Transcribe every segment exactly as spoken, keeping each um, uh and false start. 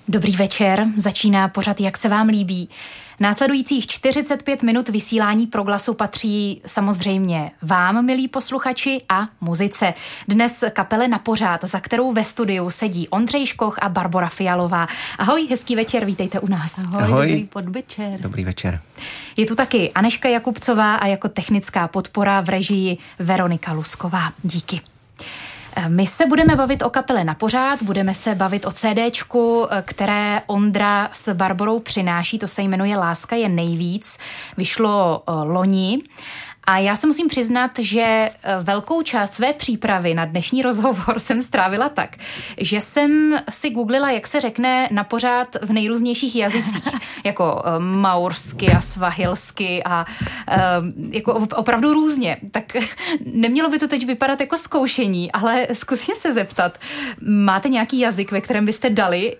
Dobrý večer, začíná pořad Jak se vám líbí. Následujících čtyřicet pět minut vysílání Proglasu patří samozřejmě vám, milí posluchači, a muzice. Dnes kapele Na pořád, za kterou ve studiu sedí Ondřej Škoch a Barbora Fialová. Ahoj, hezký večer, vítejte u nás. Ahoj, Ahoj. Dobrý podvečer. Dobrý večer. Je tu taky Anežka Jakubcová a jako technická podpora v režii Veronika Lusková. Díky. My se budeme bavit o kapele Na pořád, budeme se bavit o CDčku, které Ondra s Barborou přináší, to se jmenuje Láska je nejvíc, vyšlo loni. A já se musím přiznat, že velkou část své přípravy na dnešní rozhovor jsem strávila tak, že jsem si googlila, jak se řekne na pořád v nejrůznějších jazycích, jako maursky a svahilsky a jako opravdu různě. Tak nemělo by to teď vypadat jako zkoušení, ale zkusím se zeptat, máte nějaký jazyk, ve kterém byste dali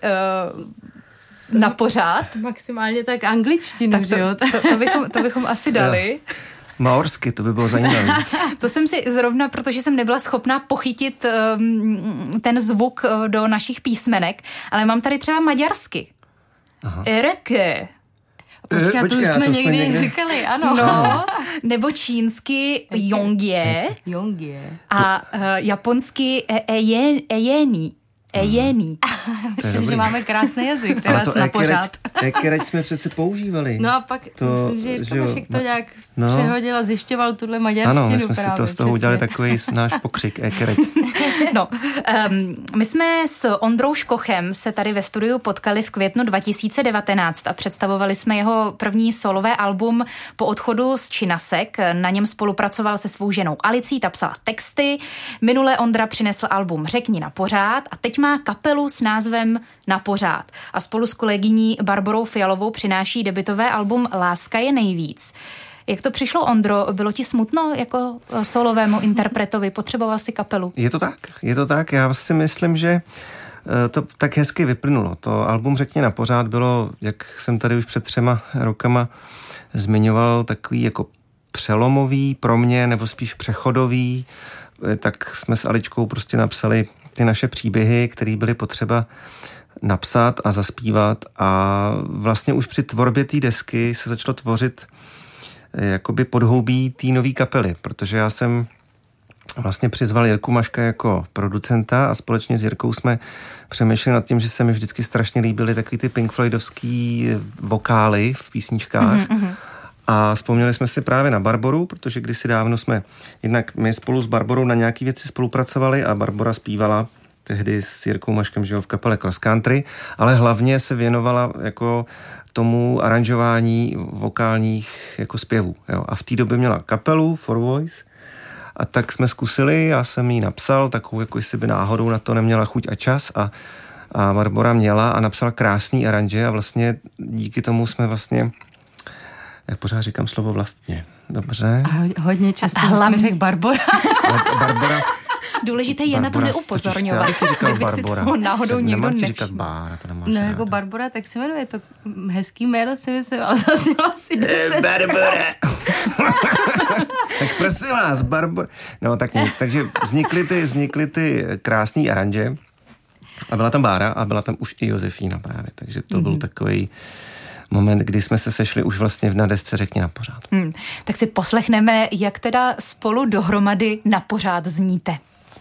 na pořád? Maximálně tak angličtinu, tak to, že jo? To, to, bychom, to bychom asi dali. Maorsky, to by bylo zajímavé. To jsem si zrovna, protože jsem nebyla schopná pochytit um, ten zvuk do našich písmenek, ale mám tady třeba maďarsky. Ereke. Počkej, e, to už jsme to někdy, někdy říkali, ano. No, nebo čínsky Yongye. Yongye. A uh, japonsky Ejeni. Ejeni. Myslím, že máme krásný jazyk, teraz na pořád. Ekereť jsme přece používali. No a pak to, myslím, že Jirka Vašek to nějak no, přehodil a zjišťoval tuhle maďarštinu. Ano, my jsme právě, si to z toho přesně. udělali takový náš pokřik, ekereť. No, um, my jsme s Ondrou Škochem se tady ve studiu potkali v květnu dva tisíce devatenáct a představovali jsme jeho první solové album po odchodu z Činasek. Na něm spolupracoval se svou ženou Alicí, ta psala texty. Minule Ondra přinesl album Řekni na pořád a teď má kapelu s názvem Na pořád a spolu s kolegyní Barborou Fialovou přináší debutové album Láska je nejvíc. Jak to přišlo, Ondro? Bylo ti smutno jako solovému interpretovi? Potřeboval si kapelu? Je to tak, je to tak. Já si myslím, že to tak hezky vyplynulo. To album Řekni na pořád bylo, jak jsem tady už před třema rokama zmiňoval, takový jako přelomový pro mě, nebo spíš přechodový. Tak jsme s Aličkou prostě napsali ty naše příběhy, které byly potřeba napsat a zaspívat, a vlastně už při tvorbě té desky se začalo tvořit jakoby podhoubí té nový kapely, protože já jsem vlastně přizval Jirku Maška jako producenta a společně s Jirkou jsme přemýšleli nad tím, že se mi vždycky strašně líbily takový ty Pink Floydovský vokály v písničkách. Mm-hmm. A vzpomněli jsme si právě na Barboru, protože kdysi dávno jsme jednak my spolu s Barborou na nějaký věci spolupracovali a Barbora zpívala tehdy s Jirkou Maškem, že jo, v kapele Cross Country, ale hlavně se věnovala jako tomu aranžování vokálních jako zpěvů. Jo. A v té době měla kapelu Four Voice a tak jsme zkusili, já jsem jí napsal takovou, jako jestli by náhodou na to neměla chuť a čas, a, a Barbora měla a napsala krásný aranže a vlastně díky tomu jsme vlastně, jak pořád říkám slovo vlastně. Dobře. A hodně často jsme řekl Barbora. Barbora. Důležité je Barbora, na to neupozorňovat. Já ti říkal Barbora. To náhodou někdo nemáš nevšiml. říkat Bára, to nemáš. No jako Barbora, tak se jmenuje, to hezký jméno si myslím, ale zase asi deset. Barbora. Tak prosím vás, Barbora. No tak nic, takže vznikly ty, vznikly ty krásný aranže a byla tam Bára a byla tam už i Josefína právě, takže to mm-hmm. byl takový moment, kdy jsme se sešli už vlastně na desce Řekni na pořád. Hmm, tak si poslechneme, jak teda spolu dohromady na pořád zníte.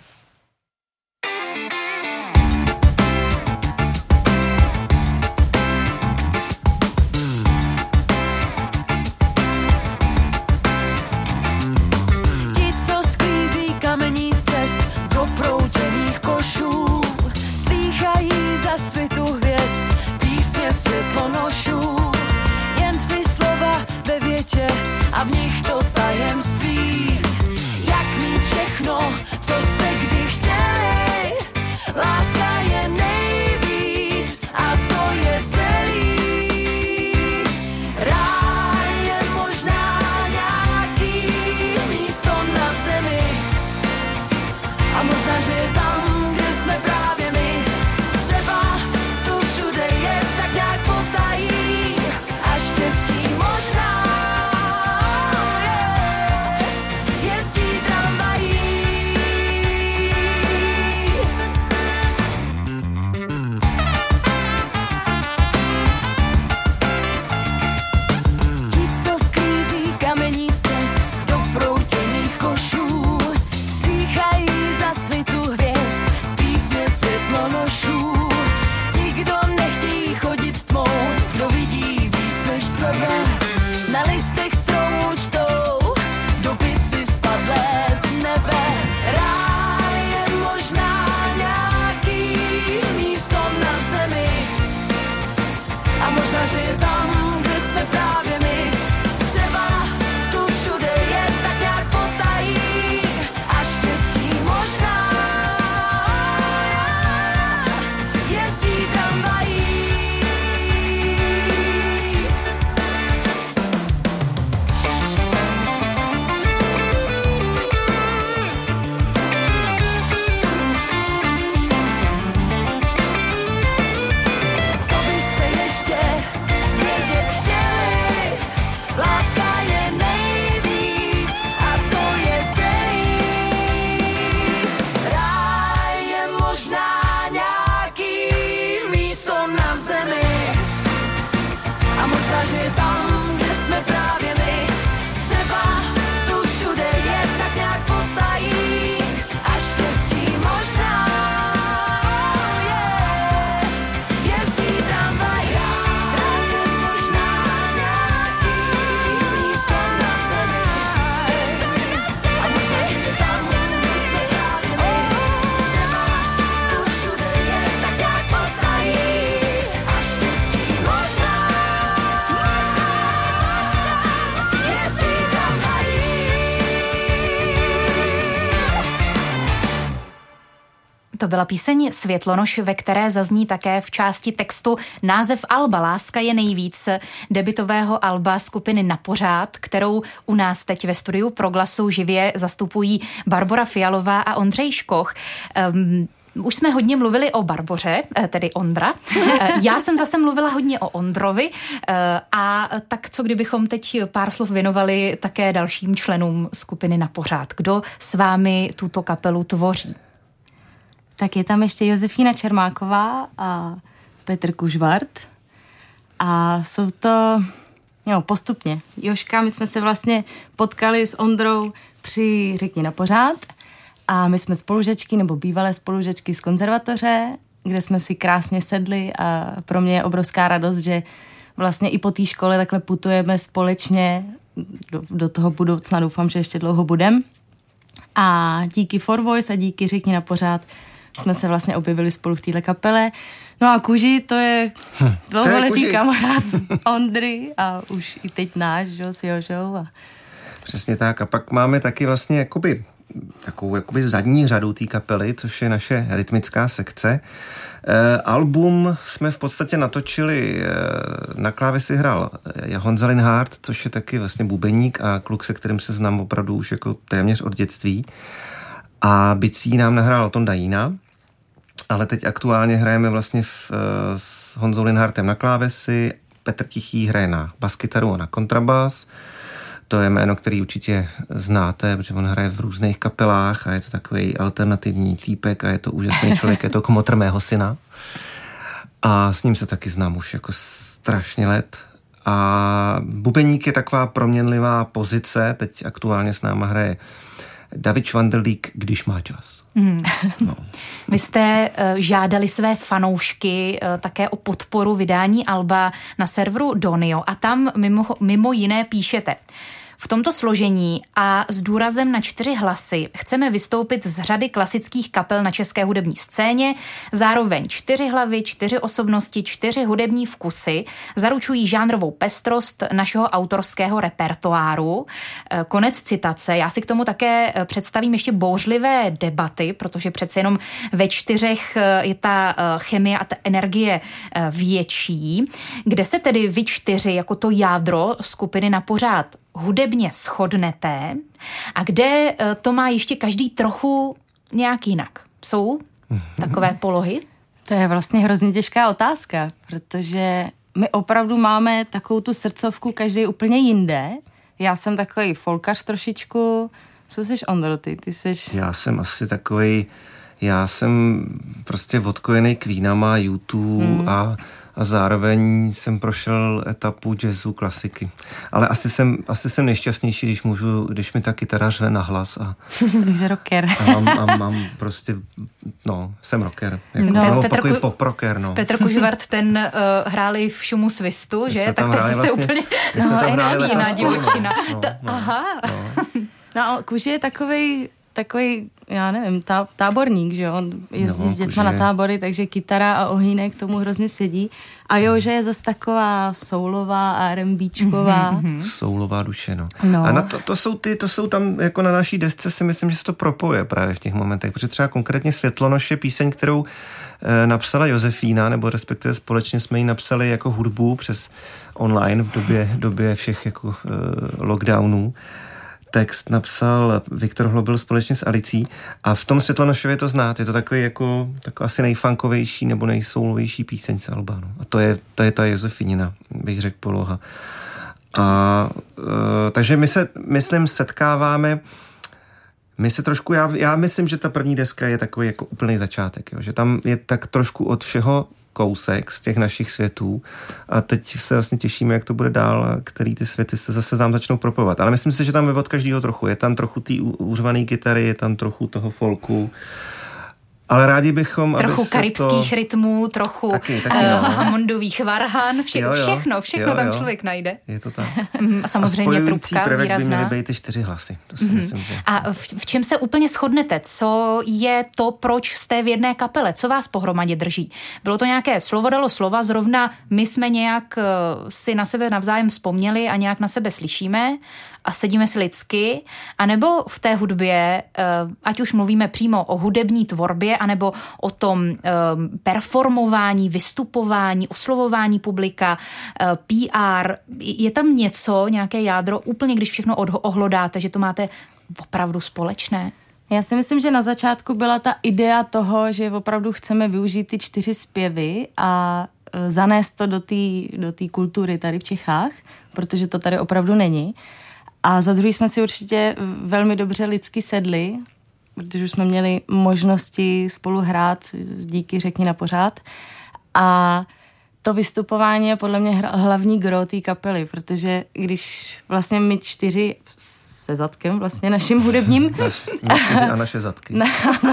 Ti, co sklízí kamení z cest do proutěných košů, slýchají za svitu hvězd písně světlonošů. Jen tři slova ve větě a v nich to tajemství, jak mít všechno, co To byla píseň Světlonoš, ve které zazní také v části textu název alba Láska je nejvíc, debutového alba skupiny Na pořád, kterou u nás teď ve studiu Proglasu živě zastupují Barbora Fialová a Ondřej Škoch. Um, Už jsme hodně mluvili o Barboře, tedy Ondra. Já jsem zase mluvila hodně o Ondrovi a tak co kdybychom teď pár slov věnovali také dalším členům skupiny Na pořád. Kdo s vámi tuto kapelu tvoří? Tak je tam ještě Josefína Čermáková a Petr Kužvart. A jsou to jo, postupně. Jožka, my jsme se vlastně potkali s Ondrou při Řekni Na pořád. A my jsme spolužačky, nebo bývalé spolužačky z konzervatoře, kde jsme si krásně sedli a pro mě je obrovská radost, že vlastně i po té škole takhle putujeme společně do, do toho budoucna, doufám, že ještě dlouho budem. A díky For Voice a díky Řekni Na pořád jsme se vlastně objevili spolu v téhle kapele. No a Kuži, to je hm, dlouholetý je kamarád Ondry a už i teď náš, jo, s Jožou. A... Přesně tak. A pak máme taky vlastně jakoby takovou jakoby zadní řadu té kapely, což je naše rytmická sekce. E, album jsme v podstatě natočili, e, na klávesi hrál Honza Linhardt, což je taky vlastně bubeník a kluk, se kterým se znám opravdu už jako téměř od dětství. A bicí nám nahrál Tonda Jína, ale teď aktuálně hrajeme vlastně v, s Honzou Linhardtem na klávesi, Petr Tichý hraje na baskytaru a na kontrabas. To je jméno, který určitě znáte, protože on hraje v různých kapelách a je to takový alternativní týpek a je to úžasný člověk, je to kmotr mého syna. A s ním se taky znám už jako strašně let. A bubeník je taková proměnlivá pozice, teď aktuálně s náma hraje David Švandelík, když má čas. Mm. No. Vy jste uh, žádali své fanoušky uh, také o podporu vydání alba na serveru Donio a tam mimo, mimo jiné píšete: v tomto složení a s důrazem na čtyři hlasy chceme vystoupit z řady klasických kapel na české hudební scéně. Zároveň čtyři hlavy, čtyři osobnosti, čtyři hudební vkusy zaručují žánrovou pestrost našeho autorského repertoáru. Konec citace. Já si k tomu také představím ještě bouřlivé debaty, protože přece jenom ve čtyřech je ta chemie a ta energie větší. Kde se tedy vy čtyři jako to jádro skupiny Na pořád hudebně shodnete a kde to má ještě každý trochu nějak jinak? Jsou takové polohy? To je vlastně hrozně těžká otázka, protože my opravdu máme takovou tu srdcovku každý úplně jinde. Já jsem takový folkař trošičku. Co jsi, Ondro, ty? Ty seš... Já jsem asi takový, já jsem prostě odkojený Queenama, U dva hmm. a a zároveň jsem prošel etapu jazzu, klasiky. Ale asi jsem, asi jsem nejšťastnější, když můžu, když mi ta kytara řve na hlas. A, takže rocker. A mám, a mám prostě, no, jsem rocker. Jako, no, no, Petr, takový pop rocker, no. Petr Kužvart, ten uh, hráli v Šumu svistu, my že? Tak to je vlastně, úplně no, jiná divočina. No, no, Aha. No, no Kuži je takovej, takový, já nevím, tá, táborník, že jo, on jezdí no, s dětma na tábory, takže kytara a ohýnek tomu hrozně sedí. A jo, že je zase taková soulová a rembíčková. Mm-hmm. Soulová duše, no. no. A na to, to jsou ty, to jsou tam, jako na naší desce si myslím, že se to propoje právě v těch momentech, protože třeba konkrétně Světlonoš je píseň, kterou e, napsala Josefína, nebo respektive společně jsme ji napsali jako hudbu přes online v době, době všech jako e, lockdownů. Text napsal Viktor Hlobil společně s Alicí a v tom Světlonošově to znát. Je to takový jako takový asi nejfunkovější nebo nejsoulovější píseň z alba. No. A to je, to je ta Josefínina, bych řekl, poloha. A e, takže my se, myslím, setkáváme my se trošku, já, já myslím, že ta první deska je takový jako úplný začátek, jo? Že tam je tak trošku od všeho kousek z těch našich světů a teď se vlastně těšíme, jak to bude dál a který ty světy se zase tam začnou propovat. Ale myslím si, že tam je od každého trochu. Je tam trochu té úřvané kytary, je tam trochu toho folku. Ale rádi bychom, trochu aby karibských to... rytmů, trochu taky, taky, uh, no. Hammondových varhan, vše, jo, jo. všechno, všechno jo, jo. tam člověk najde. Je to tak. A samozřejmě a trubka prvek výrazná. by měly být ty čtyři hlasy. To si mm-hmm. myslím, že... A v, v čem se úplně shodnete? Co je to, proč jste v jedné kapele? Co vás pohromadě drží? Bylo to nějaké slovo dalo slova, zrovna my jsme nějak uh, si na sebe navzájem vzpomněli a nějak na sebe slyšíme? a sedíme si lidsky, anebo v té hudbě, ať už mluvíme přímo o hudební tvorbě, anebo o tom performování, vystupování, oslovování publika, P R, je tam něco, nějaké jádro, úplně když všechno ohlodáte, že to máte opravdu společné? Já si myslím, že na začátku byla ta idea toho, že opravdu chceme využít ty čtyři zpěvy a zanést to do té do té kultury tady v Čechách, protože to tady opravdu není. A za druhý jsme si určitě velmi dobře lidsky sedli, protože už jsme měli možnosti spolu hrát díky Řekni na pořád. A to vystupování je podle mě hlavní gro té kapely, protože když vlastně my čtyři se zadkem vlastně naším hudebním Naš, my čtyři a naše zadky na, no,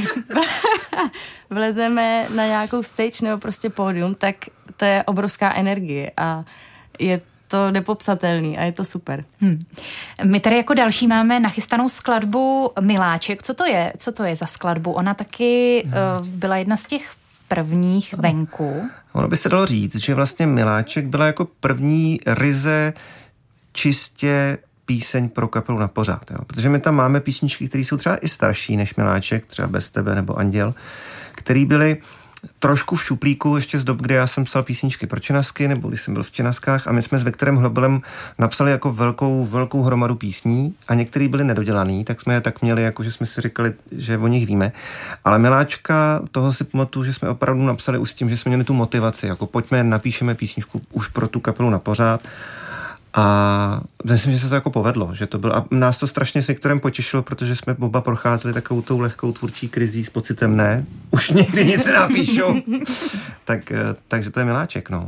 vlezeme na nějakou stage nebo prostě pódium, tak to je obrovská energie a je to nepopsatelný a je to super. Hmm. My tady jako další máme nachystanou skladbu Miláček. Co to je? Co to je za skladbu? Ona taky uh, byla jedna z těch prvních venku. Ono by se dalo říct, že vlastně Miláček byla jako první ryze čistě píseň pro kapelu na pořád. Jo? Protože my tam máme písničky, které jsou třeba i starší než Miláček, třeba Bez tebe nebo Anděl, který byly trošku v šuplíku ještě z dob, kdy já jsem psal písničky pro Čenasky, nebo když jsem byl v Čenaskách a my jsme s Viktorem Hlobelem napsali jako velkou, velkou hromadu písní a některý byly nedodělaný, tak jsme je tak měli, jako že jsme si říkali, že o nich víme. Ale Miláčka, toho si pamatuju, že jsme opravdu napsali už s tím, že jsme měli tu motivaci, jako pojďme, napíšeme písničku už pro tu kapelu na pořád. A myslím, že se to jako povedlo, že to bylo, a nás to strašně s Viktorem potěšilo, protože jsme oba procházeli takovou tou lehkou tvůrčí krizí s pocitem ne, už někdy nic napíšu. tak, takže to je Miláček, no.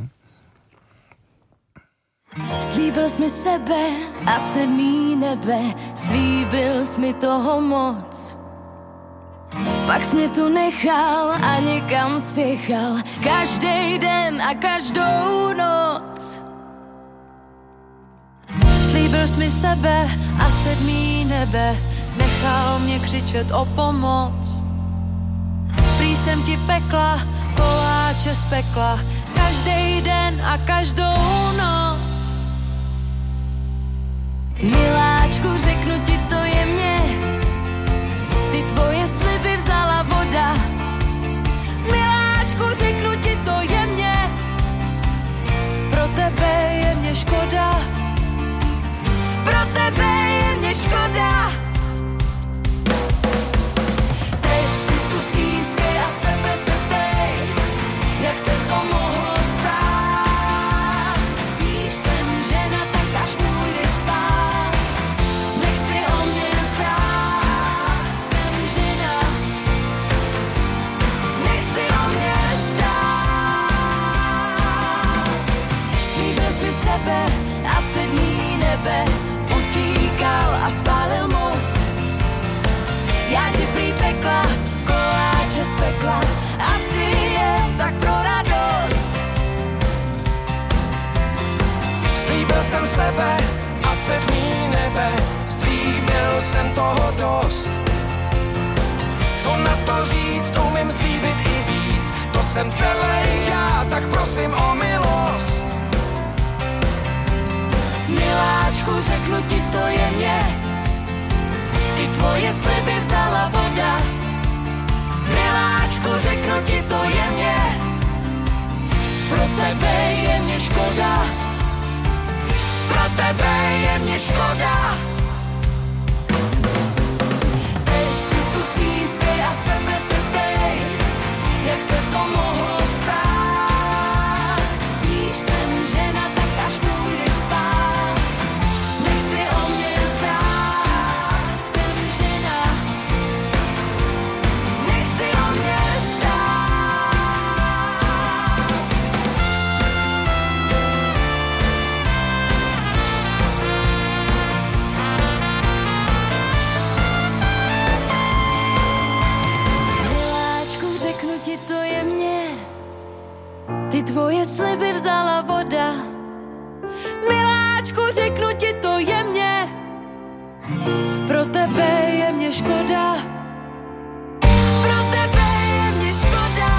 Slíbil jsi mi sebe a sedmý nebe, slíbil jsi mi toho moc. Pak jsi mě tu nechal a někam spěchal, každý den a každou noc. Slíbil jsi mi sebe a sedmý nebe, nechal mě křičet o pomoc. Prý jsem ti pekla, koláče z pekla, každý den a každou noc. Miláčku, řeknu ti to jemně, ty tvoje sliby vzala voda. Miláčku, řeknu ti to jemně, pro tebe je mě škoda. Pro tebe je mě škoda. Teď si tu stýskej a sebe se ptej, jak se to mohlo stát. Víš, jsem žena, tak až půjdeš spát, nech si o mě zdát. Jsem žena, nech si o mě zdát. Slíbil jsi mi sebe a sedmý nebe, a spálil most. Já ti prý pekla, koláče z pekla, asi je tak pro radost. Slíbil jsem sebe a sedmý nebe, slíbil jsem toho dost. Co na to říct, umím slíbit i víc, to jsem celý já, tak prosím o milost. Miláčku, řeknu ti to jemně, ty tvoje sliby vzala voda. Miláčku, řeknu ti to jemně, pro tebe je mě škoda. Pro tebe je mě škoda. Teď si tu stýskej a sebe se ptej, jak se to mohlo stát. Víš, jsem žena, tak až půjdeš spát, nech si o mě zdát. Jsem žena, nech si o mě zdát. Miláčku, řeknu ti to jemně, ty tvoje sliby vzala voda. Miláčku, řeknu ti to jemně, pro tebe je mě škoda. Pro tebe je mě škoda.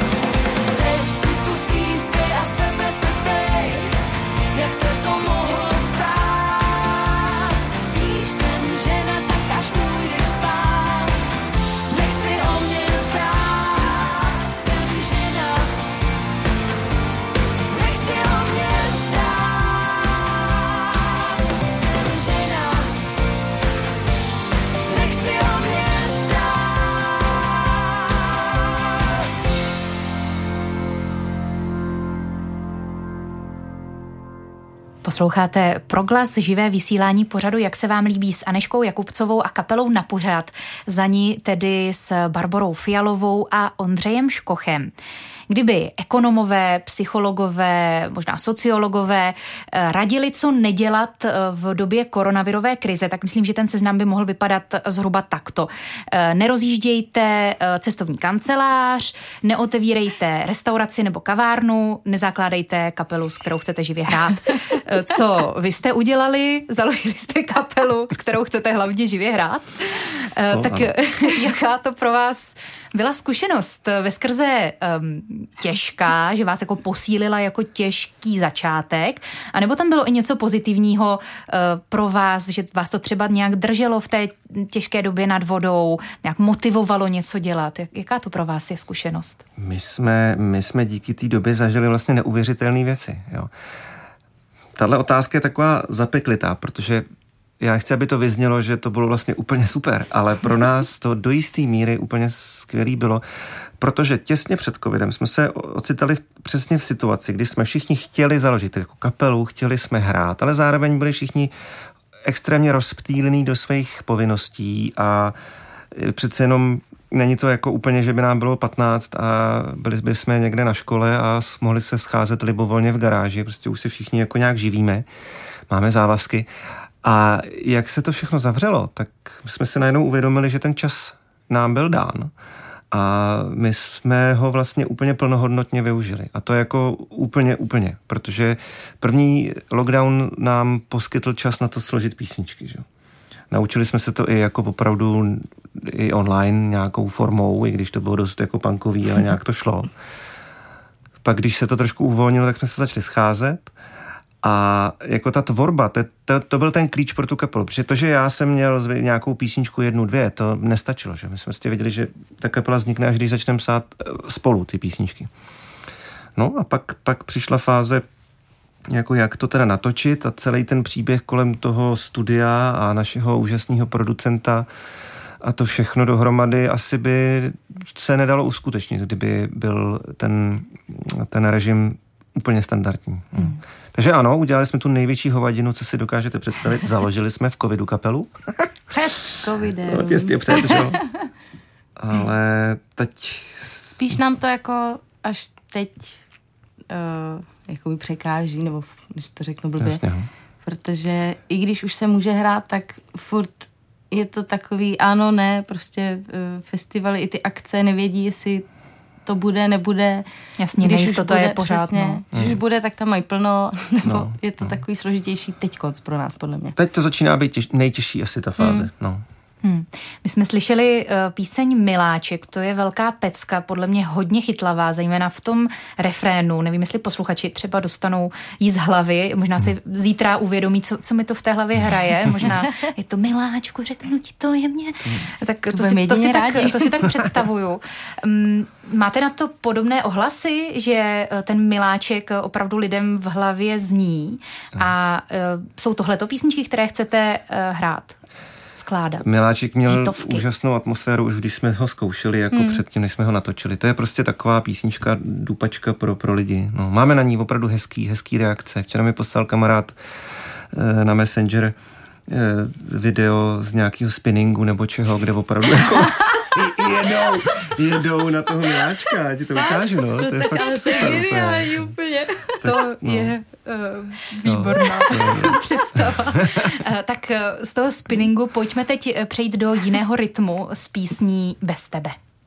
Teď si tu stýskej a sebe se ptej, jak se to mohlo Posloucháte Proglas, živé vysílání pořadu Jak se vám líbí s Anežkou Jakubcovou a kapelou Na pořad. Za ní tedy s Barborou Fialovou a Ondřejem Škochem. Kdyby ekonomové, psychologové, možná sociologové radili, co nedělat v době koronavirové krize, tak myslím, že ten seznam by mohl vypadat zhruba takto. Nerozjíždějte cestovní kancelář, neotevírejte restauraci nebo kavárnu, nezakládejte kapelu, s kterou chcete živě hrát. Co vy jste udělali? Založili jste kapelu, s kterou chcete hlavně živě hrát? No, tak ano. Jaká to pro vás byla zkušenost veskrze um, těžká, že vás jako posílila jako těžký začátek, anebo tam bylo i něco pozitivního uh, pro vás, že vás to třeba nějak drželo v té těžké době nad vodou, nějak motivovalo něco dělat? Jak, jaká to pro vás je zkušenost? My jsme, my jsme díky té době zažili vlastně neuvěřitelné věci. Jo. Tahle otázka je taková zapeklitá, protože já chci, aby to vyznělo, že to bylo vlastně úplně super, ale pro nás to do jisté míry úplně skvělý bylo, protože těsně před covidem jsme se ocitali přesně v situaci, kdy jsme všichni chtěli založit jako kapelu, chtěli jsme hrát, ale zároveň byli všichni extrémně rozptýlení do svých povinností a přece jenom není to jako úplně, že by nám bylo patnáct a byli jsme někde na škole a mohli se scházet libovolně v garáži, prostě už se všichni jako nějak živíme, máme závazky. A jak se to všechno zavřelo, tak jsme si najednou uvědomili, že ten čas nám byl dán a my jsme ho vlastně úplně plnohodnotně využili. A to jako úplně, úplně, protože první lockdown nám poskytl čas na to složit písničky. Že? Naučili jsme se to i jako opravdu i online nějakou formou, i když to bylo dost jako punkový, ale nějak to šlo. Pak když se to trošku uvolnilo, tak jsme se začali scházet. A jako ta tvorba, to, to, to byl ten klíč pro tu kapelu, protože to, že já jsem měl nějakou písničku jednu, dvě, to nestačilo, že my jsme vlastně věděli, že ta kapela vznikne, až když začneme psát spolu ty písničky. No a pak, pak přišla fáze, jako jak to teda natočit a celý ten příběh kolem toho studia a našeho úžasného producenta a to všechno dohromady asi by se nedalo uskutečnit, kdyby byl ten, ten režim úplně standardní. Hmm. Takže ano, udělali jsme tu největší hovadinu, co si dokážete představit. Založili jsme v covidu kapelu. Před covidem. No, těsně před, že jo. Ale teď... Spíš nám to jako až teď uh, jakoby překáží, nebo když to řeknu blbě. Jasně. Protože i když už se může hrát, tak furt je to takový ano, ne, prostě uh, festivaly i ty akce nevědí, jestli to bude, nebude. Jasně, nejistota je pořád. Přesně, no. Když už bude, tak tam mají plno, nebo no, je to no. takový složitější teďkonc pro nás, podle mě. Teď to začíná být těž, nejtěžší asi ta fáze. Hmm. No. Hmm. My jsme slyšeli uh, píseň Miláček, to je velká pecka, podle mě hodně chytlavá, zejména v tom refrénu. Nevím, jestli posluchači třeba dostanou jí z hlavy, možná si zítra uvědomí, co, co mi to v té hlavě hraje, možná je to Miláčku, řeknu ti to jemně. Tak to, to, si, to, si tak, to si tak představuju. Um, máte na to podobné ohlasy, že ten Miláček opravdu lidem v hlavě zní a uh, jsou tohleto písničky, které chcete uh, hrát? Skládat. Miláček měl Hitovky. Úžasnou atmosféru, už když jsme ho zkoušeli, jako hmm. předtím, než jsme ho natočili. To je prostě taková písnička, dupačka pro, pro lidi. No, máme na ní opravdu hezký, hezký reakce. Včera mi poslal kamarád e, na Messenger e, video z nějakého spinningu nebo čeho, kde opravdu jako jedou, jedou na toho Miláčka. Já ti to ukážu, no. To je tak, fakt ale super. To je geniální úplně. To no. je uh, výborná no. představa. uh, tak uh, z toho spinningu pojďme teď přejít do jiného rytmu s písní Bez tebe.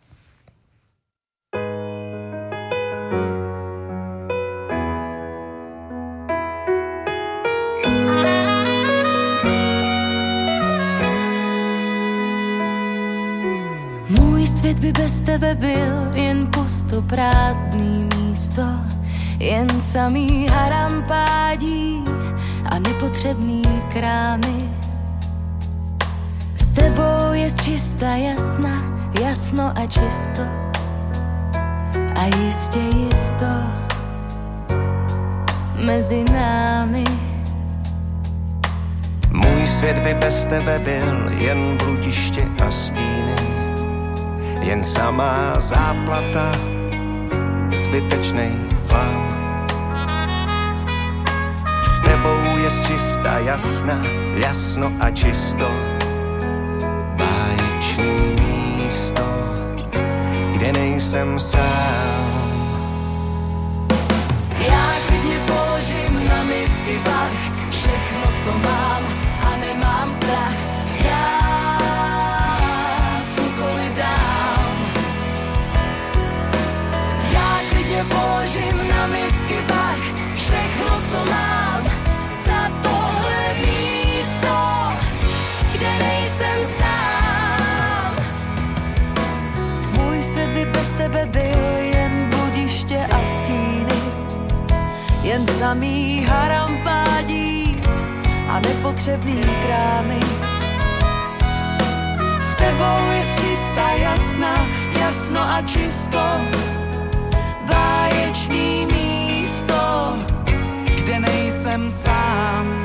Můj svět by bez tebe byl jen pusto prázdný místo, jen samý harampádí a nepotřebný krámy. S tebou je čista jasna, jasno a čisto a jistě jisto mezi námi. Můj svět by bez tebe byl jen bludiště a stíny, jen samá záplata, zbytečnej flám. S tebou je čista, jasná, jasno a čisto. Báječný místo, kde nejsem sám. Já klidně položím na misky vach všechno, co mám a nemám strach. Já cokoliv dám. Já klidně položím na misky vach všechno, co mám za tohle místo, kde nejsem sám. Můj svět by bez tebe byl jen bludiště a stíny, jen samý harampádí a nepotřebný krámy. S tebou je čistá, jasná, jasno a čisto. Báječný místo, kde nejsem sám.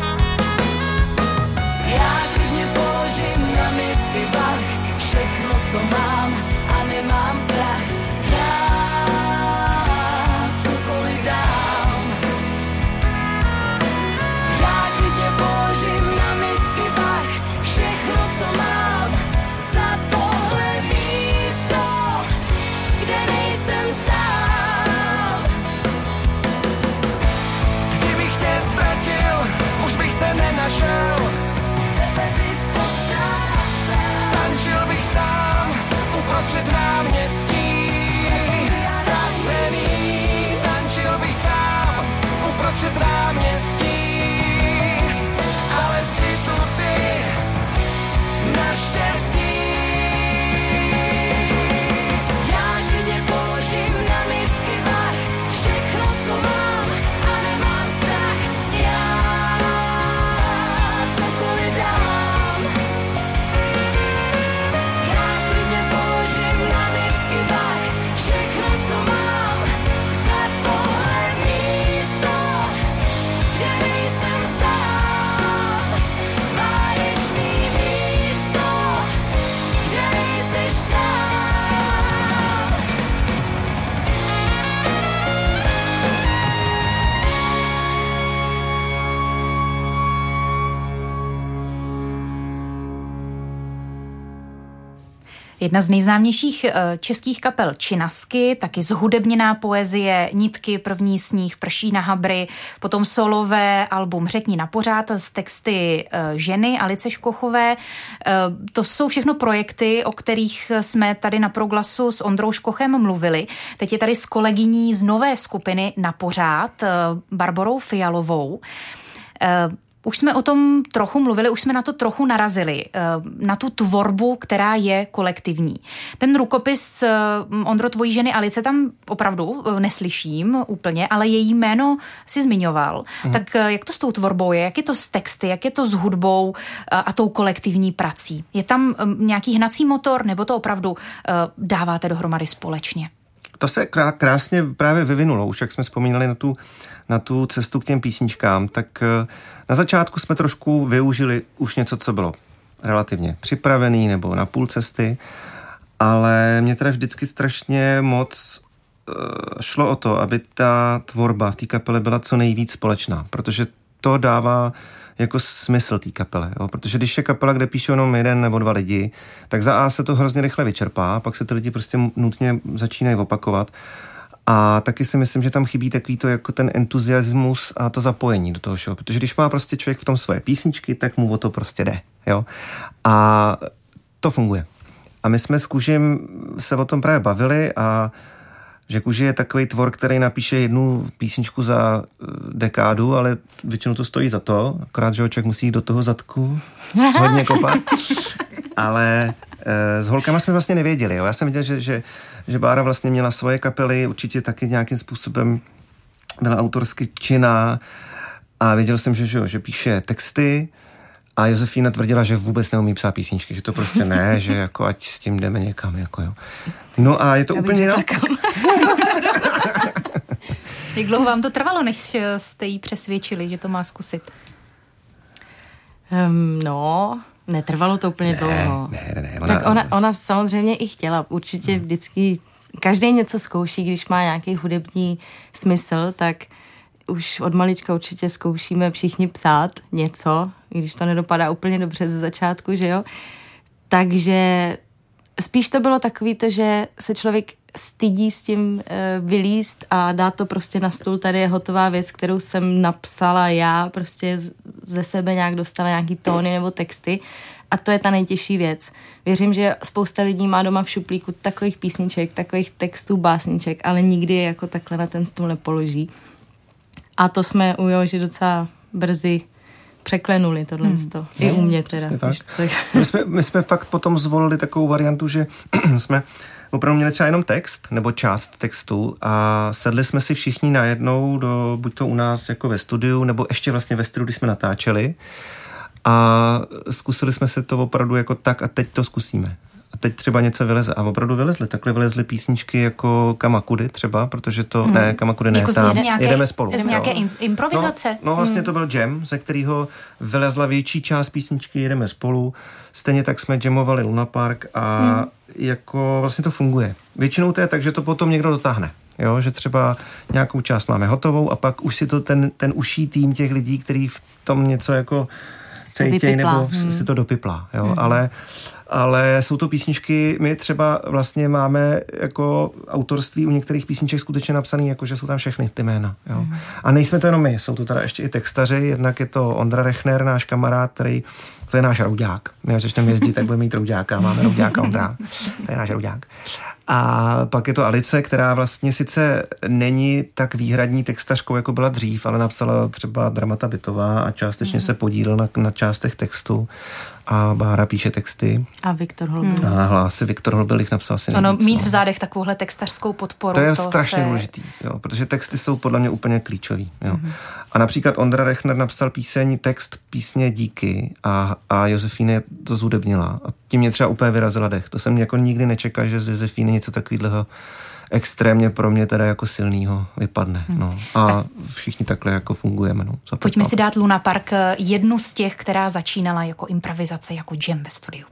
Já klidně položím na misky vach všechno, co mám a nemám strach. Já cokoliv dám. Já klidně položím na misky vach všechno, co mám za tohle místo, kde nejsem sám. Kdybych tě ztratil, už bych se nenašel. Sebe bys postrácel. Tančil bych sám uprostřed náměstí. Ztracený, tančil bych sám uprostřed náměstí. Ale jsi tu ty, naštěstí. Já klidně položím na misky vach všechno, co mám a nemám strach. Já cokoliv dám. Já klidně položím na misky vach všechno, co mám za tohle místo, kde nejsem sám. Báječný místo, kde nejseš sám. Jedna z nejznámějších eh, českých kapel Činasky, taky zhudebněná poezie, Nitky, První sníh, Prší na Habry, potom solové album Řekni na pořád z texty eh, ženy Alice Škochové. Eh, To jsou všechno projekty, o kterých jsme tady na Proglasu s Ondrou Škochem mluvili. Teď je tady s kolegyní z nové skupiny Na pořád, eh, Barborou Fialovou. Eh, Už jsme o tom trochu mluvili, už jsme na to trochu narazili, na tu tvorbu, která je kolektivní. Ten rukopis, Ondro, tvojí ženy Alice tam opravdu neslyším úplně, ale její jméno si zmiňoval. Mhm. Tak jak to s tou tvorbou je? Jak je to s texty? Jak je to s hudbou a tou kolektivní prací? Je tam nějaký hnací motor, nebo to opravdu dáváte dohromady společně? To se krásně právě vyvinulo, už jak jsme vzpomínali na tu, na tu cestu k těm písničkám, tak na začátku jsme trošku využili už něco, co bylo relativně připravený nebo na půl cesty, ale mě teda vždycky strašně moc šlo o to, aby ta tvorba v té kapele byla co nejvíc společná, protože to dává jako smysl té kapele, jo? Protože když je kapela, kde píšou jenom jeden nebo dva lidi, tak za A se to hrozně rychle vyčerpá, pak se ty lidi prostě nutně začínají opakovat a taky si myslím, že tam chybí takový to jako ten entuziasmus a to zapojení do toho všeho, protože když má prostě člověk v tom svoje písničky, tak mu o to prostě jde, jo? A to funguje. A my jsme s Kužím se o tom právě bavili a že Kuži je takový tvor, který napíše jednu písničku za dekádu, ale většinou to stojí za to, akorát, že člověk musí jít do toho zadku hodně kopat. Ale e, s holkama jsme vlastně nevěděli. Jo. Já jsem viděl, že, že, že Bára vlastně měla svoje kapely, určitě taky nějakým způsobem byla autorsky činná a věděl jsem, že, že, že píše texty a Josefína tvrdila, že vůbec neumí psát písničky, že to prostě ne, že jako ať s tím jdeme někam. Jako jo. No a je to já úplně jinak. Jak dlouho vám to trvalo, než jste jí přesvědčili, že to má zkusit? Um, no, netrvalo to úplně ne, dlouho. Ne, ne, ne. Ona, tak ona, ona samozřejmě i chtěla. Určitě vždycky, každý něco zkouší, když má nějaký hudební smysl, tak už od malička určitě zkoušíme všichni psát něco, i když to nedopadá úplně dobře ze začátku, že jo. Takže spíš to bylo takový to, že se člověk stydí s tím e, vylízt a dát to prostě na stůl. Tady je hotová věc, kterou jsem napsala já, prostě z, ze sebe nějak dostala nějaký tóny nebo texty. A to je ta nejtěžší věc. Věřím, že spousta lidí má doma v šuplíku takových písniček, takových textů, básniček, ale nikdy je jako takhle na ten stůl nepoloží. A to jsme u Joži docela brzy překlenuli tohle. Hmm. I u mě teda. Tak. My, jsme, my jsme fakt potom zvolili takovou variantu, že jsme opravdu měli třeba jenom text nebo část textu a sedli jsme si všichni najednou, do, buď to u nás jako ve studiu, nebo ještě vlastně ve studiu, když jsme natáčeli. A zkusili jsme se to opravdu jako tak a teď to zkusíme. A teď třeba něco vyleze. A opravdu vylezly. Takhle vylezly písničky jako Kamakudy třeba, protože to, hmm. ne, Kamakudy ne, jako tam nějaké, jedeme spolu. Z nějaké in, improvizace? No, no vlastně hmm. to byl jam, ze kterého vylezla větší část písničky Jedeme spolu. Stejně tak jsme jamovali Luna Park a hmm. jako vlastně to funguje. Většinou to je tak, že to potom někdo dotáhne. Jo, že třeba nějakou část máme hotovou a pak už si to ten, ten uší tým těch lidí, kteří v tom něco jako cejtěj nebo hmm. si to dopiplá, jo, hmm. ale, ale jsou to písničky, my třeba vlastně máme jako autorství u některých písniček skutečně napsaný, jako že jsou tam všechny ty jména, jo. Hmm. A nejsme to jenom my, jsou tu teda ještě i textaři, jednak je to Ondra Rechner, náš kamarád, který, to je náš roudák. My až začneme jezdit, tak budeme mít roudáka, máme roudáka Ondra, to je náš roudák. A pak je to Alice, která vlastně sice není tak výhradní textařkou, jako byla dřív, ale napsala třeba Dramata Bytová a částečně mm. se podílel na, na částech textu. A Bára píše texty. A Viktor Holbil. Mm. A hlásy Viktor Holbil jich napsal asi nejvíc. Ono, mít no. v zádech takovouhle textařskou podporu. To je to strašně se... důležitý, jo, protože texty jsou podle mě úplně klíčový. Jo. Mm. A například Ondra Rechner napsal píseň, text písně Díky a, a Josefíne to zhudebnila. A tím mě třeba úplně vyrazila dech. To jsem jako nikdy nečekal, že z Josefíny něco takového extrémně pro mě teda jako silnýho vypadne. Hmm. No. A všichni takhle jako fungujeme. No. Pojďme si dát Luna Park, jednu z těch, která začínala jako improvizace, jako jam ve studiu.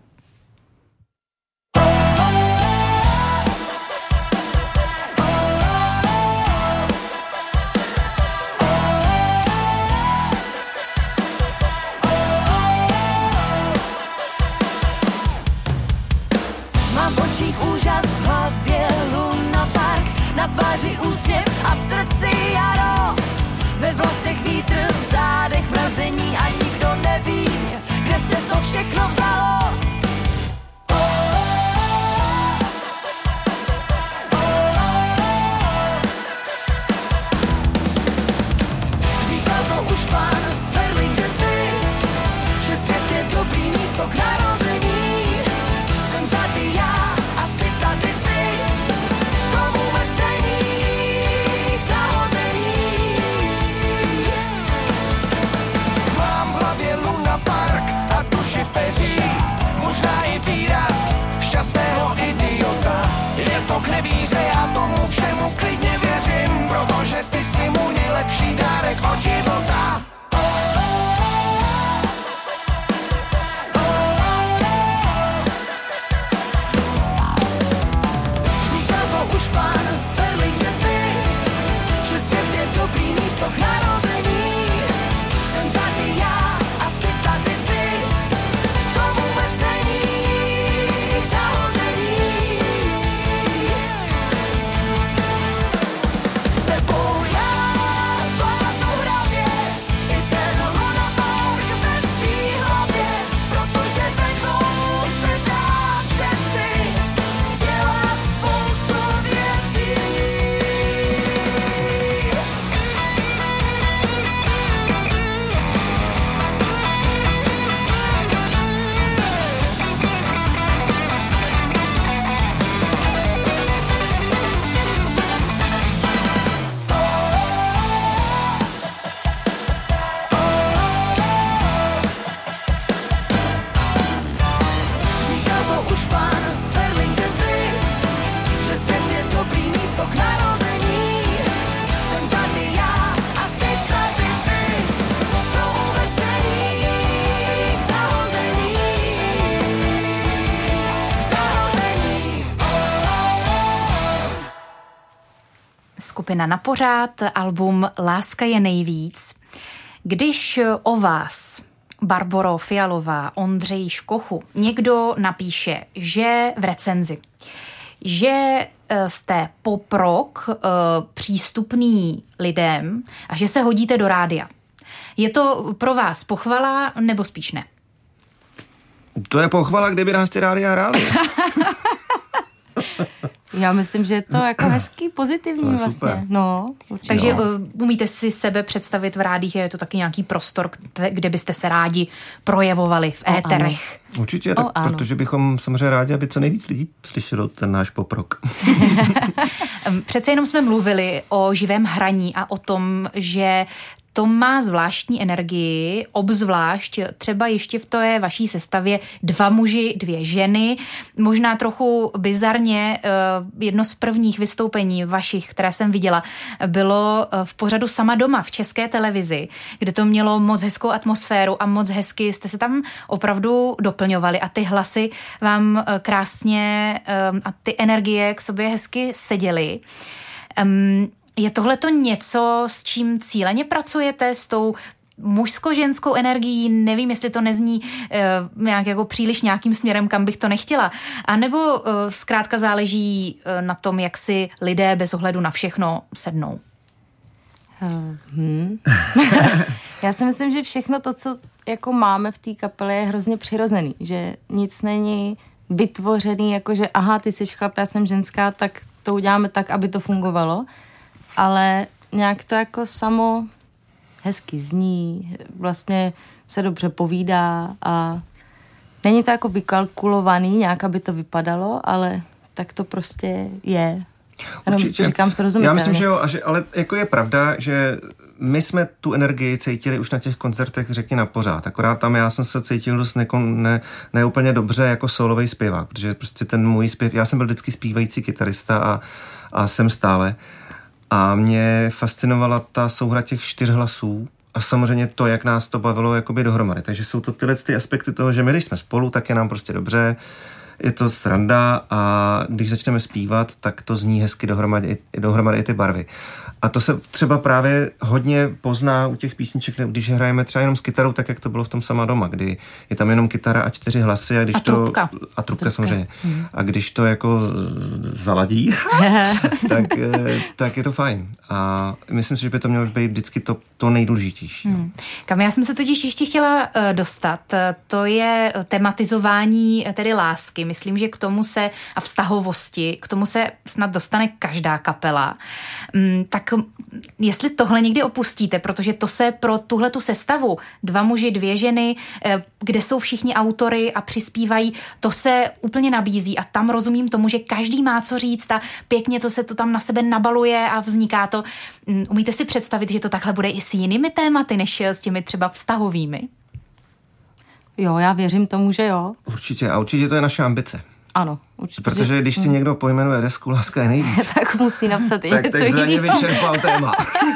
Mám v očích úžas, v hlavě Luna Park, na tváři úsměv a v srdci jaro. Ve vlasech vítr, v zádech mrazení a nikdo neví, kde se to všechno vzalo. skupina Na pořád, album Láska je nejvíc. Když o vás, Barboro Fialová, Ondřej Škochu, někdo napíše, že v recenzi, že jste pop rock přístupný lidem a že se hodíte do rádia, je to pro vás pochvala nebo spíš ne? To je pochvala, kdyby nás ty rádia hrály. Já myslím, že je to jako hezký, pozitivní vlastně. Super. No, určitě. Takže no. umíte si sebe představit v rádiích, je to taky nějaký prostor, kde byste se rádi projevovali v éterech. O, Určitě, tak, o, protože bychom samozřejmě rádi, aby co nejvíc lidí slyšelo ten náš pop rock. Přece jenom jsme mluvili o živém hraní a o tom, že to má zvláštní energii, obzvlášť třeba ještě v té vaší sestavě dva muži, dvě ženy. Možná trochu bizarně jedno z prvních vystoupení vašich, které jsem viděla, bylo v pořadu Sama doma v České televizi, kde to mělo moc hezkou atmosféru a moc hezky jste se tam opravdu doplňovali a ty hlasy vám krásně a ty energie k sobě hezky seděly. Je tohleto něco, s čím cíleně pracujete, s tou mužsko-ženskou energií? Nevím, jestli to nezní uh, nějak jako příliš nějakým směrem, kam bych to nechtěla. A nebo uh, zkrátka záleží uh, na tom, jak si lidé bez ohledu na všechno sednou? Hmm. Já si myslím, že všechno to, co jako máme v té kapele, je hrozně přirozený. Že nic není vytvořený, jako že aha, ty jsi chlap, já jsem ženská, tak to uděláme tak, aby to fungovalo. Ale nějak to jako samo hezky zní, vlastně se dobře povídá a není to jako vykalkulovaný nějak, aby to vypadalo, ale tak to prostě je. Jenom říkám srozumitelně. Já myslím, že jo, a že, ale jako je pravda, že my jsme tu energii cítili už na těch koncertech, řekni Na pořád. Akorát tam já jsem se cítil dost neko, ne, ne úplně dobře jako solovej zpěvák, protože prostě ten můj zpěv, já jsem byl vždycky zpívající kytarista a, a jsem stále. A mě fascinovala ta souhra těch čtyř hlasů a samozřejmě to, jak nás to bavilo jakoby dohromady. Takže jsou to tyhle ty aspekty toho, že my, když jsme spolu, tak je nám prostě dobře, je to sranda a když začneme zpívat, tak to zní hezky dohromady, dohromady i ty barvy. A to se třeba právě hodně pozná u těch písniček, když hrajeme třeba jenom s kytarou, tak jak to bylo v tom Sama doma, kdy je tam jenom kytara a čtyři hlasy a když a to trubka. A trubka, trubka. samozřejmě. Hmm. A když to jako zaladí, tak, tak je to fajn. A myslím si, že by to mělo být vždycky to, to nejdůležitější. Hmm. Kam já jsem se totiž ještě chtěla uh, dostat, to je tematizování tedy lásky. Myslím, že k tomu se a vztahovosti, k tomu se snad dostane každá kapela. Um, tak jestli tohle někdy opustíte, protože to se pro tuhletu sestavu, dva muži, dvě ženy, kde jsou všichni autory a přispívají, to se úplně nabízí a tam rozumím tomu, že každý má co říct a pěkně to se to tam na sebe nabaluje a vzniká to. Umíte si představit, že to takhle bude i s jinými tématy, než s těmi třeba vztahovými? Jo, já věřím tomu, že jo. Určitě a určitě to je naše ambice. Ano, určitě. Protože když si hmm. někdo pojmenuje desku Láska je nejvíc, tak musí napsat i něco jiného. Tak takzvaně vyčerpal téma.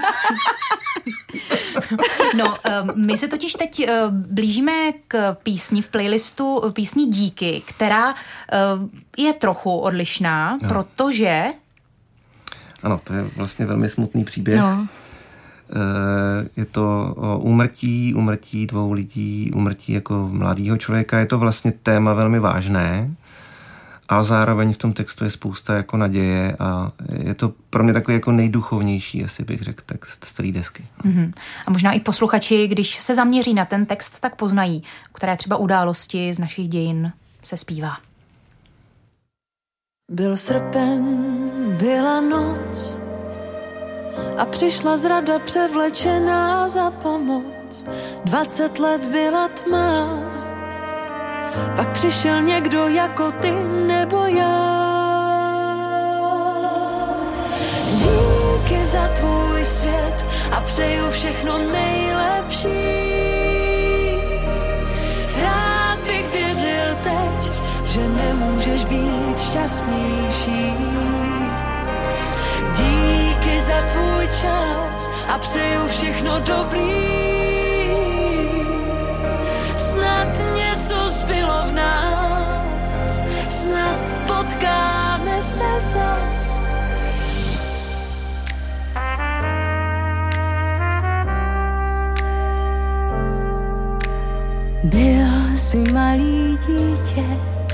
No, my se totiž teď blížíme k písni v playlistu písní Díky, která je trochu odlišná, no. protože... Ano, to je vlastně velmi smutný příběh. No. Je to o úmrtí, úmrtí dvou lidí, úmrtí jako mladého člověka. Je to vlastně téma velmi vážné, ale zároveň v tom textu je spousta jako naděje a je to pro mě takový jako nejduchovnější, asi bych řekl, text z celé desky. Mm-hmm. A možná i posluchači, když se zaměří na ten text, tak poznají, které třeba události z našich dějin se zpívá. Byl srpen, byla noc a přišla zrada převlečená za pomoc. Dvacet let byla tma, pak přišel někdo jako ty nebo já. Díky za tvůj svět a přeju všechno nejlepší. Rád bych věřil teď, že nemůžeš být šťastnější. Díky za tvůj čas a přeju všechno dobrý. Snad něco zbylo v nás, snad potkáme se zas. Byl jsi malý dítě,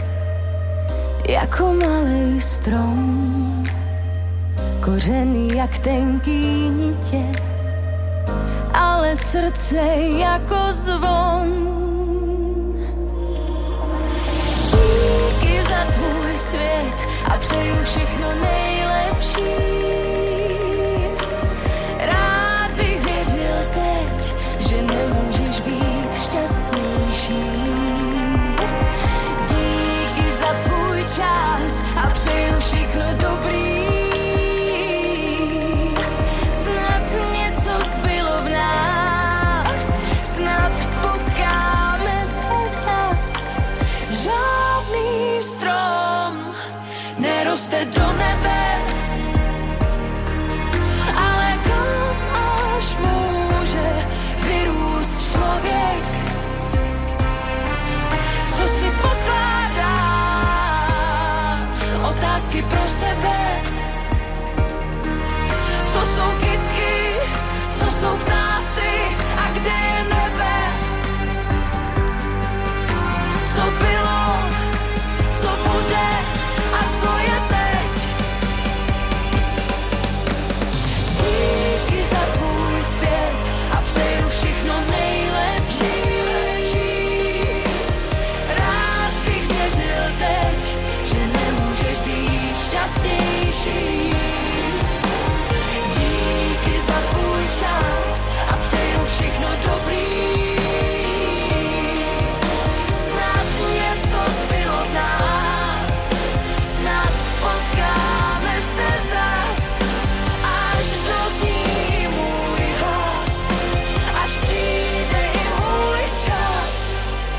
jako malý strom, kořeny jak tenký nitě, ale srdce jako zvon. Díky za tvůj svět a přeju všechno nejlepší. Rád bych věřil teď, že nemůžeš být šťastnější. Díky za tvůj čas a přeju všechno dobrý. Snad něco zbylo v nás, snad potkáme se zas. Žádný strom neroste do nebe, ale kam až může vyrůst člověk, co si pokládá otázky pro sebe. Co jsou kytky, co jsou ptáci a kde je nebe? Co bylo, co bude a co je teď? Díky za tvůj svět a přeju všechno nejlepší. Rád bych věřil teď, že nemůžeš být šťastnější. Díky za tvůj čas a přeju všechno dobrý. Snad něco zbylo v nás, snad potkáme se zas, až dozní můj hlas, až přijde i můj čas.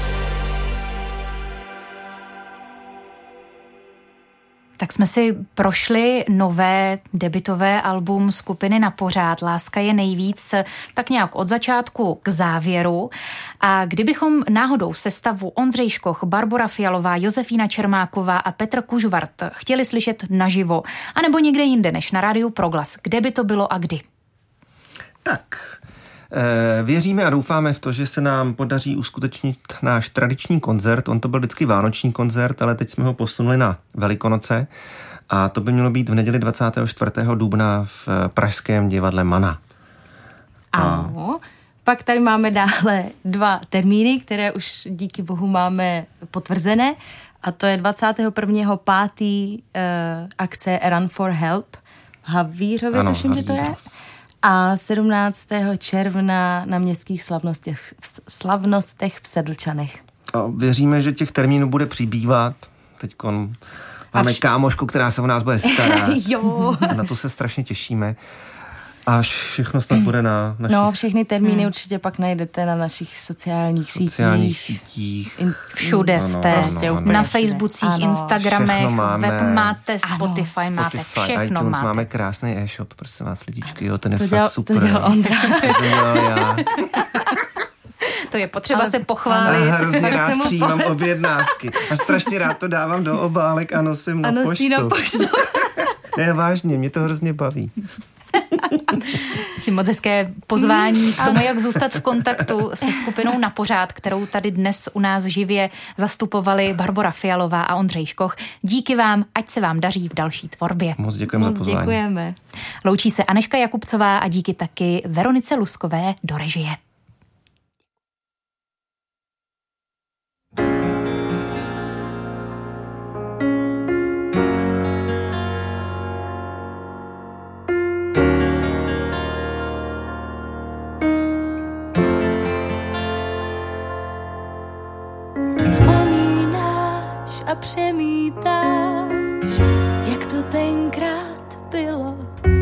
Tak jsme si prošli nové debutové album skupiny Na pořád Láska je nejvíc, tak nějak od začátku k závěru. A kdybychom náhodou sestavu Ondřej Škoch, Barbora Fialová, Josefína Čermáková a Petr Kužvart chtěli slyšet naživo, anebo někde jinde než na rádiu Proglas, kde by to bylo a kdy? Tak, e, věříme a doufáme v to, že se nám podaří uskutečnit náš tradiční koncert. On to byl vždycky vánoční koncert, ale teď jsme ho posunuli na Velikonoce a to by mělo být v neděli dvacátého čtvrtého dubna v pražském divadle Mana. Ano. Pak tady máme dále dva termíny, které už díky bohu máme potvrzené. A to je dvacátého prvního pátého Uh, akce Run for Help v Havířově, Ano, tuším, že to je. Havířov. A sedmnáctého června na městských slavnostech, slavnostech v Sedlčanech. A věříme, že těch termínů bude přibývat. Teďkon máme Až... kámošku, která se o nás bude starat. Jo. Na to se strašně těšíme. Až všechno snad bude na našich No, všechny termíny hmm. určitě pak najdete na našich sociálních, sociálních sítích. sítích. In, Všude Ano, jste, ano, ano. na Facebookích, Ano, Instagramech, všechno máme. web máte, Ano, Spotify máte, Spotify, všechno iTunes, máte. máme krásný e-shop, prosím vás lidičky, jo, ten je To fakt dělal, super. to dělal Ondra. To jsem dělal já. To je potřeba Ale- se A pochválit. hrozně Tak rád jsem mu přijímám objednávky. A strašně rád to dávám do obálek a nosím na A nosí poštu. na poštu. Ne, vážně, mě to hrozně baví. Myslím, moc hezké pozvání k tomu, jak zůstat v kontaktu se skupinou Na pořád, kterou tady dnes u nás živě zastupovali Barbora Fialová a Ondřej Škoch. Díky vám, ať se vám daří v další tvorbě. Moc děkujeme za Moc pozvání. děkujeme. Loučí se Anežka Jakubcová a díky taky Veronice Luskové do režie. Vzpomínáš a přemítáš, jak to tenkrát bylo.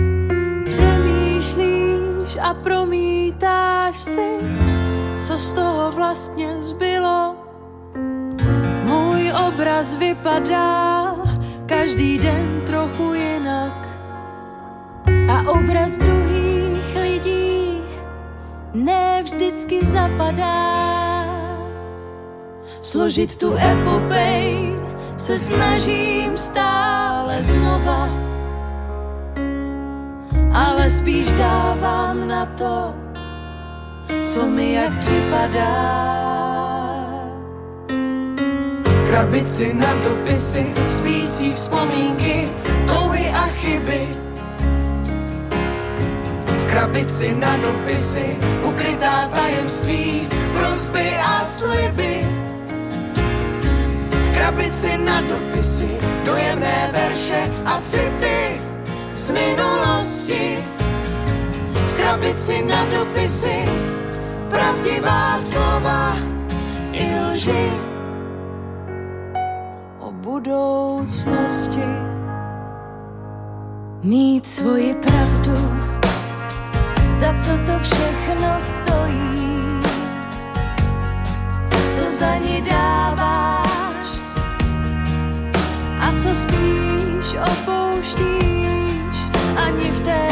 Přemýšlíš a promítáš si, co z toho vlastně zbylo. Můj obraz vypadá každý den trochu jinak a obraz druhých lidí ne vždycky zapadá. Složit tu epopej se snažím stále znova, ale spíš dávám na to, co mi jak připadá. V krabici na dopisy, spící vzpomínky, touhy a chyby. V krabici na dopisy, ukrytá tajemství, prosby a sliby. V krabici na dopisy, dojemné verše a city z minulosti. V krabici na dopisy, pravdivá slova i lži o budoucnosti. Mít svoji pravdu, za co to všechno stojí, co za ní dáváš a co spíš opouštíš, ani v té